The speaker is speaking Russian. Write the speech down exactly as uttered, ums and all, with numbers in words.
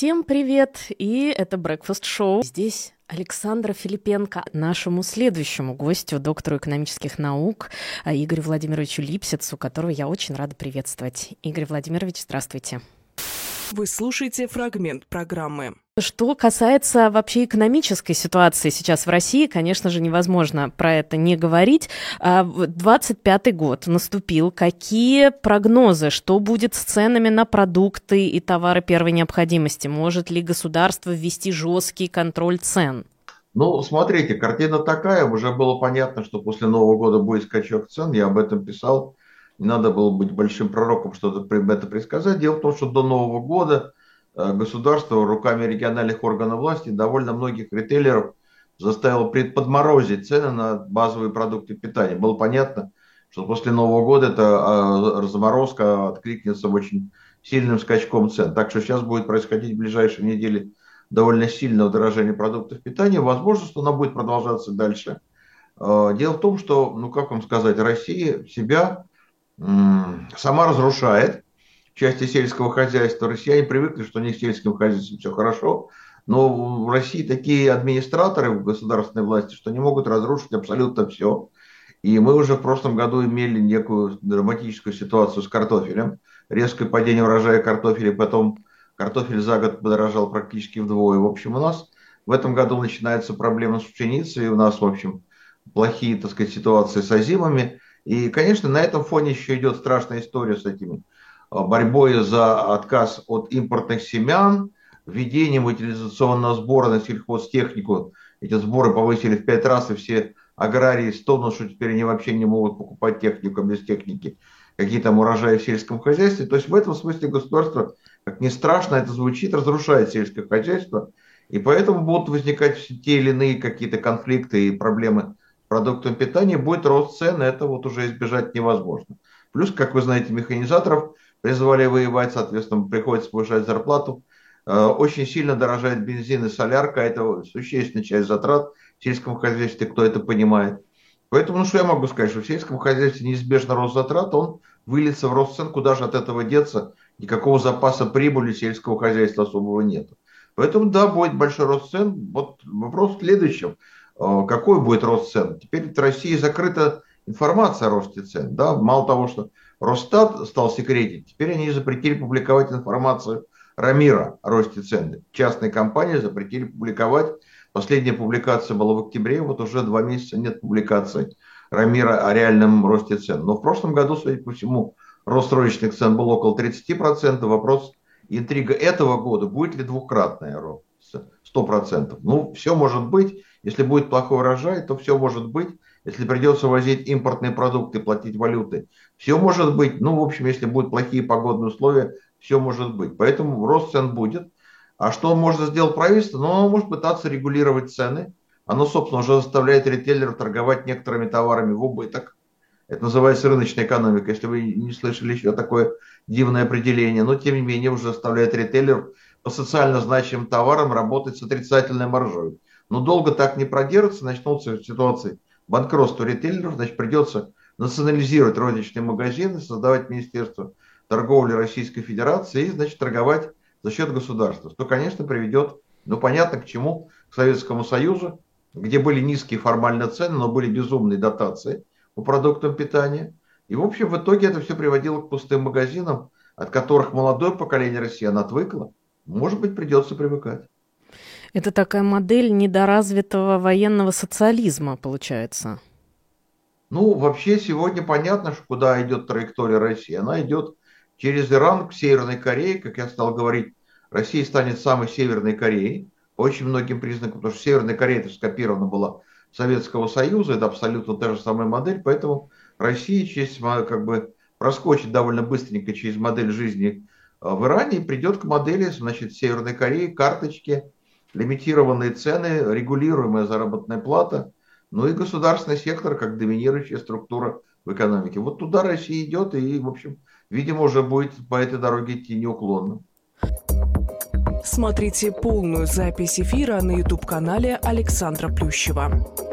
Всем привет! И это Breakfast Show. Здесь Александра Филипенко, нашему следующему гостю, доктору экономических наук Игорю Владимировичу Липсицу, которого я очень рада приветствовать. Игорь Владимирович, здравствуйте. Вы слушаете фрагмент программы. Что касается вообще экономической ситуации сейчас в России, конечно же, невозможно про это не говорить. двадцать пятый год наступил. Какие прогнозы? Что будет с ценами на продукты и товары первой необходимости? Может ли государство ввести жесткий контроль цен? Ну, смотрите, картина такая. Уже было понятно, что после Нового года будет скачок цен. Я об этом писал. Не надо было быть большим пророком, чтобы это предсказать. Дело в том, что до Нового года государство руками региональных органов власти довольно многих ритейлеров заставило подморозить цены на базовые продукты питания. Было понятно, что после Нового года эта разморозка откликнется очень сильным скачком цен. Так что сейчас будет происходить в ближайшие недели довольно сильное удорожание продуктов питания. Возможно, что оно будет продолжаться дальше. Дело в том, что, ну как вам сказать, Россия себя сама разрушает. В части сельского хозяйства россияне привыкли, что у них с сельским хозяйством все хорошо, но в России такие администраторы в государственной власти, что не могут разрушить абсолютно все. И мы уже в прошлом году имели некую драматическую ситуацию с картофелем. Резкое падение урожая картофеля, потом картофель за год подорожал практически вдвое. В общем, у нас в этом году начинается проблема с пшеницей, у нас, в общем, плохие, так сказать, ситуации с озимами. И, конечно, на этом фоне еще идет страшная история с этими борьбой за отказ от импортных семян, введением утилизационного сбора на сельхозтехнику. Эти сборы повысили в пять раз, и все аграрии стонут, что теперь они вообще не могут покупать технику без техники, какие там урожаи в сельском хозяйстве. То есть в этом смысле государство, как ни страшно это звучит, разрушает сельское хозяйство. И поэтому будут возникать те или иные какие-то конфликты и проблемы с продуктом питания, будет рост цен, это вот уже избежать невозможно. Плюс, как вы знаете, механизаторов призвали воевать, соответственно, приходится повышать зарплату. Очень сильно дорожает бензин и солярка, это существенная часть затрат в сельском хозяйстве, кто это понимает. Поэтому, ну что я могу сказать, что в сельском хозяйстве неизбежно рост затрат, он выльется в рост цен, куда же от этого деться, никакого запаса прибыли сельского хозяйства особого нет. Поэтому, да, будет большой рост цен. Вот вопрос в следующем, какой будет рост цен? Теперь в России закрыта информация о росте цен, да, мало того, что Росстат стал секретить, теперь они запретили публиковать информацию Рамира о росте цен. Частные компании запретили публиковать. Последняя публикация была в октябре, вот уже два месяца нет публикации Рамира о реальном росте цен. Но в прошлом году, судя по всему, рост розничных цен был около тридцати процентов. Вопрос, интрига этого года, будет ли двукратный рост? сто процентов. Ну, все может быть. Если будет плохой урожай, то все может быть. Если придется возить импортные продукты, платить валюты, все может быть. Ну, в общем, если будут плохие погодные условия, все может быть. Поэтому рост цен будет. А что можно сделать правительство? Ну, оно может пытаться регулировать цены. Оно, собственно, уже заставляет ритейлеров торговать некоторыми товарами в убыток. Это называется рыночная экономика, если вы не слышали еще такое дивное определение. Но, тем не менее, уже заставляет ритейлеров по социально значимым товарам работать с отрицательной маржой. Но долго так не продержится, начнутся ситуации банкротства ритейлеров, значит, придется национализировать розничные магазины, создавать Министерство торговли Российской Федерации и, значит, торговать за счет государства. Что, конечно, приведет, ну, понятно к чему, к Советскому Союзу, где были низкие формально цены, но были безумные дотации по продуктам питания. И, в общем, в итоге это все приводило к пустым магазинам, от которых молодое поколение россиян отвыкло. Может быть, придется привыкать. Это такая модель недоразвитого военного социализма, получается. Ну, вообще сегодня понятно, что куда идет траектория России. Она идет через Иран к Северной Корее. Как я стал говорить, Россия станет самой Северной Кореей по очень многим признакам, потому что Северная Корея это скопирована была Советского Союза, это абсолютно та же самая модель, поэтому Россия через, как бы, проскочит довольно быстренько через модель жизни в Иране и придет к модели, значит, Северной Кореи, карточки, лимитированные цены, регулируемая заработная плата, ну и государственный сектор как доминирующая структура в экономике. Вот туда Россия идет и, в общем, видимо, уже будет по этой дороге идти неуклонно. Смотрите полную запись эфира на ютуб-канале Александра Плющева.